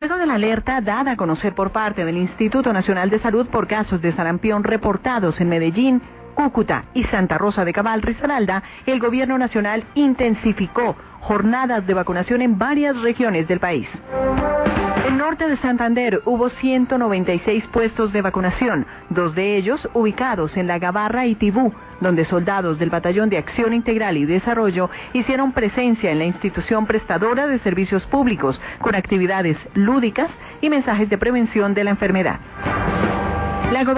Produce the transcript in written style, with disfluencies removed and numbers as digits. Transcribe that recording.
Luego de la alerta dada a conocer por parte del Instituto Nacional de Salud por casos de sarampión reportados en Medellín, Cúcuta y Santa Rosa de Cabal, Risaralda, el gobierno nacional intensificó jornadas de vacunación en varias regiones del país. En norte de Santander hubo 196 puestos de vacunación, 2 de ellos ubicados en La Gabarra y Tibú, donde soldados del Batallón de Acción Integral y Desarrollo hicieron presencia en la institución prestadora de servicios públicos, con actividades lúdicas y mensajes de prevención de la enfermedad.